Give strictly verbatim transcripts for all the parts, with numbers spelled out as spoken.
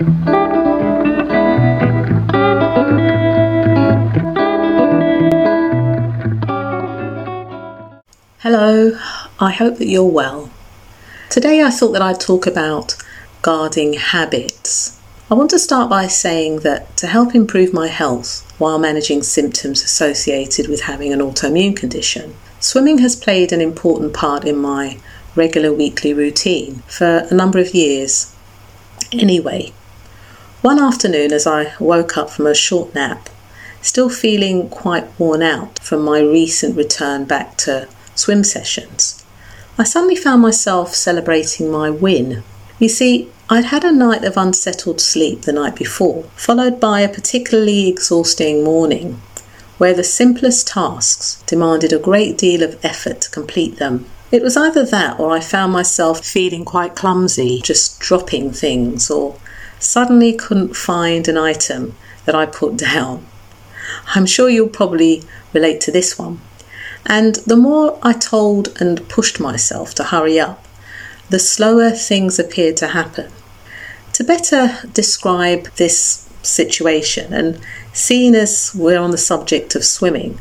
Hello, I hope that you're well. Today I thought that I'd talk about guarding habits. I want to start by saying that to help improve my health while managing symptoms associated with having an autoimmune condition, swimming has played an important part in my regular weekly routine for a number of years. Anyway, one afternoon as I woke up from a short nap, still feeling quite worn out from my recent return back to swim sessions, I suddenly found myself celebrating my win. You see, I'd had a night of unsettled sleep the night before, followed by a particularly exhausting morning, where the simplest tasks demanded a great deal of effort to complete them. It was either that or I found myself feeling quite clumsy, just dropping things, or suddenly couldn't find an item that I put down. I'm sure you'll probably relate to this one. And the more I told and pushed myself to hurry up, the slower things appeared to happen. To better describe this situation, and seeing as we're on the subject of swimming,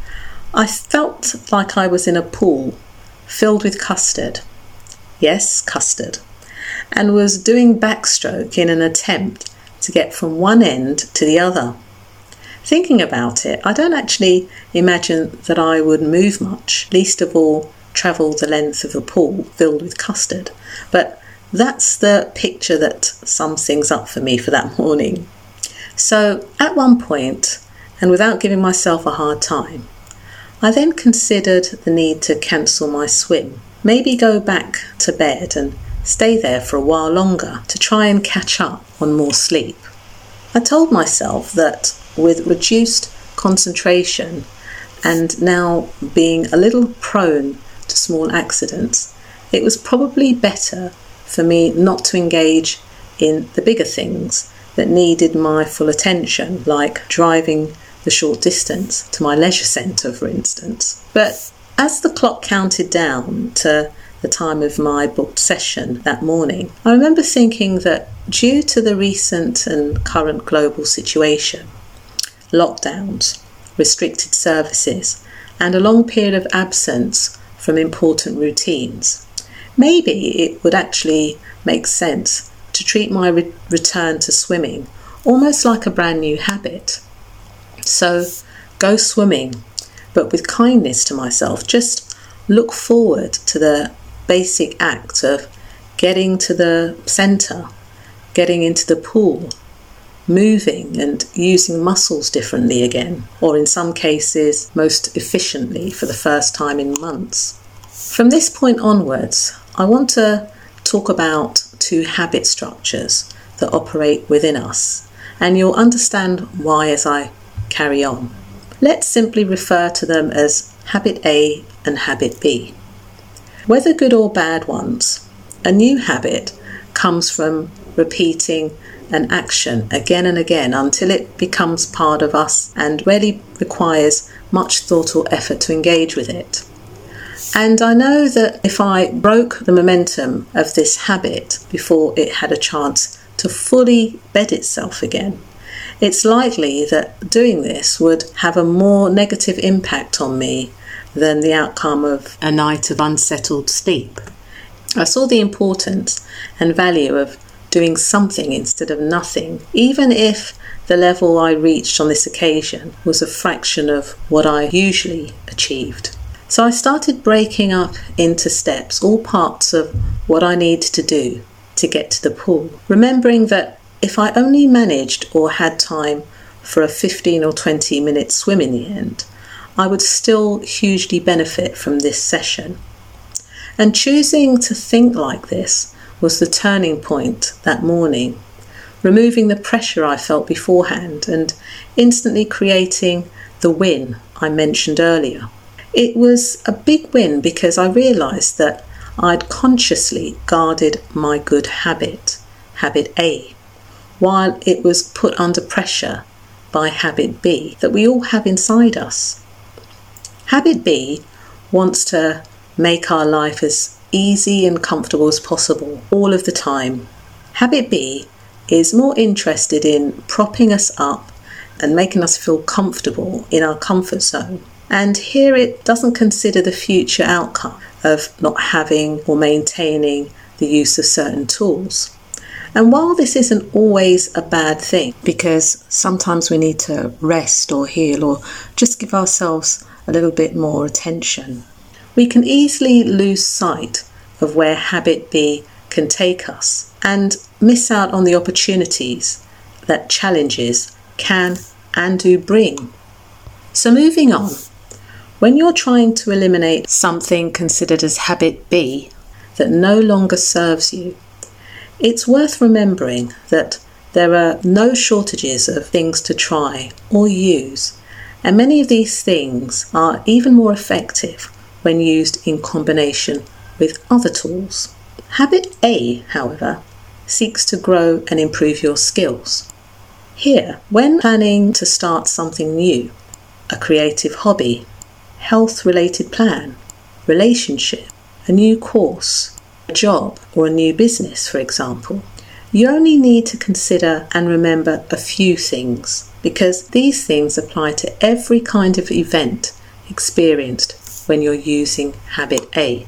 I felt like I was in a pool filled with custard. Yes, custard. And was doing backstroke in an attempt to get from one end to the other. Thinking about it, I don't actually imagine that I would move much, least of all travel the length of a pool filled with custard. But that's the picture that sums things up for me for that morning. So at one point, and without giving myself a hard time, I then considered the need to cancel my swim, maybe go back to bed and stay there for a while longer to try and catch up on more sleep. I told myself that with reduced concentration and now being a little prone to small accidents, it was probably better for me not to engage in the bigger things that needed my full attention, like driving the short distance to my leisure centre, for instance. But as the clock counted down to the time of my booked session that morning, I remember thinking that due to the recent and current global situation, lockdowns, restricted services, and a long period of absence from important routines, maybe it would actually make sense to treat my re- return to swimming almost like a brand new habit. So go swimming, but with kindness to myself. Just look forward to the basic act of getting to the centre, getting into the pool, moving and using muscles differently again, or in some cases most efficiently for the first time in months. From this point onwards, I want to talk about two habit structures that operate within us, and you'll understand why as I carry on. Let's simply refer to them as habit A and habit B. Whether good or bad ones, a new habit comes from repeating an action again and again until it becomes part of us and really requires much thought or effort to engage with it. And I know that if I broke the momentum of this habit before it had a chance to fully bed itself again, it's likely that doing this would have a more negative impact on me than the outcome of a night of unsettled sleep. I saw the importance and value of doing something instead of nothing, even if the level I reached on this occasion was a fraction of what I usually achieved. So I started breaking up into steps all parts of what I need to do to get to the pool, remembering that if I only managed or had time for a fifteen or twenty minute swim in the end, I would still hugely benefit from this session. And choosing to think like this was the turning point that morning, removing the pressure I felt beforehand and instantly creating the win I mentioned earlier. It was a big win because I realised that I'd consciously guarded my good habit, habit A, while it was put under pressure by habit B that we all have inside us. Habit B wants to make our life as easy and comfortable as possible all of the time. Habit B is more interested in propping us up and making us feel comfortable in our comfort zone. And here it doesn't consider the future outcome of not having or maintaining the use of certain tools. And while this isn't always a bad thing, because sometimes we need to rest or heal or just give ourselves a little bit more attention, we can easily lose sight of where habit B can take us and miss out on the opportunities that challenges can and do bring. So moving on, when you're trying to eliminate something considered as habit B that no longer serves you, it's worth remembering that there are no shortages of things to try or use, and many of these things are even more effective when used in combination with other tools. Habit A, however, seeks to grow and improve your skills. Here, when planning to start something new, a creative hobby, health-related plan, relationship, a new course, a job or a new business, for example, you only need to consider and remember a few things, because these things apply to every kind of event experienced when you're using habit A.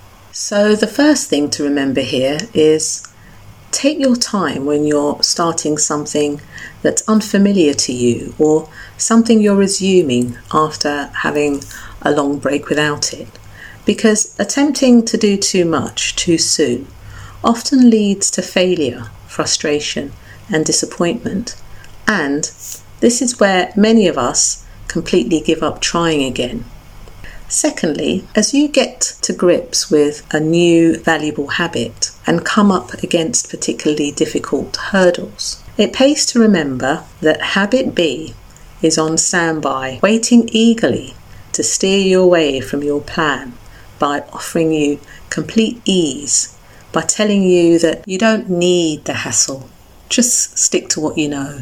So the first thing to remember here is take your time when you're starting something that's unfamiliar to you or something you're resuming after having a long break without it, because attempting to do too much too soon often leads to failure, frustration and disappointment, and this is where many of us completely give up trying again. Secondly, as you get to grips with a new valuable habit and come up against particularly difficult hurdles, it pays to remember that habit B is on standby, waiting eagerly to steer you away from your plan by offering you complete ease, by telling you that you don't need the hassle, just stick to what you know.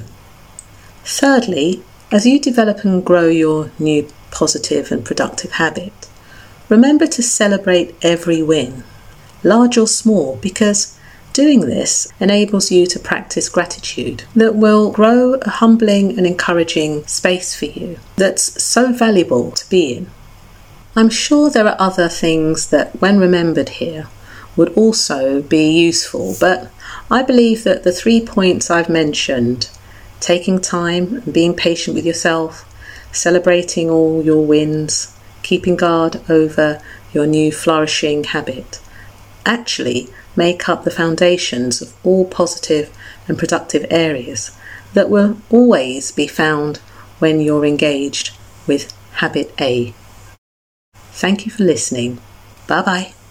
Thirdly, as you develop and grow your new positive and productive habit, remember to celebrate every win, large or small, because doing this enables you to practice gratitude that will grow a humbling and encouraging space for you that's so valuable to be in. I'm sure there are other things that, when remembered here, would also be useful, but I believe that the three points I've mentioned, taking time and being patient with yourself, celebrating all your wins, keeping guard over your new flourishing habit, actually make up the foundations of all positive and productive areas that will always be found when you're engaged with habit A. Thank you for listening. Bye bye.